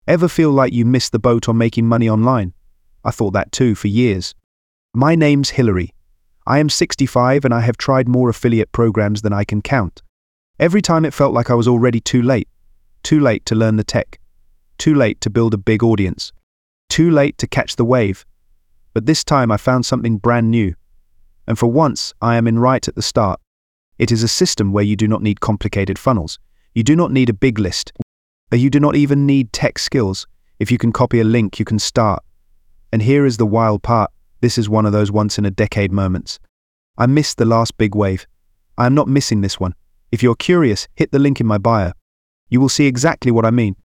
Ever feel like you missed the boat on making money online? I thought that too for years. My name's Hillary. I am 65 and I have tried more affiliate programs than I can count. Every time it felt like I was already too late. Too late to learn the tech. Too late to build a big audience. Too late to catch the wave. But this time I found something brand new. And for once, I am in right at the start. It is a system where you do not need complicated funnels. You do not need a big list. You do not even need tech skills. If you can copy a link, you can start. And here is the wild part. This is one of those once-in-a-decade moments. I missed the last big wave. I am not missing this one. If you're curious, hit the link in my bio. You will see exactly what I mean.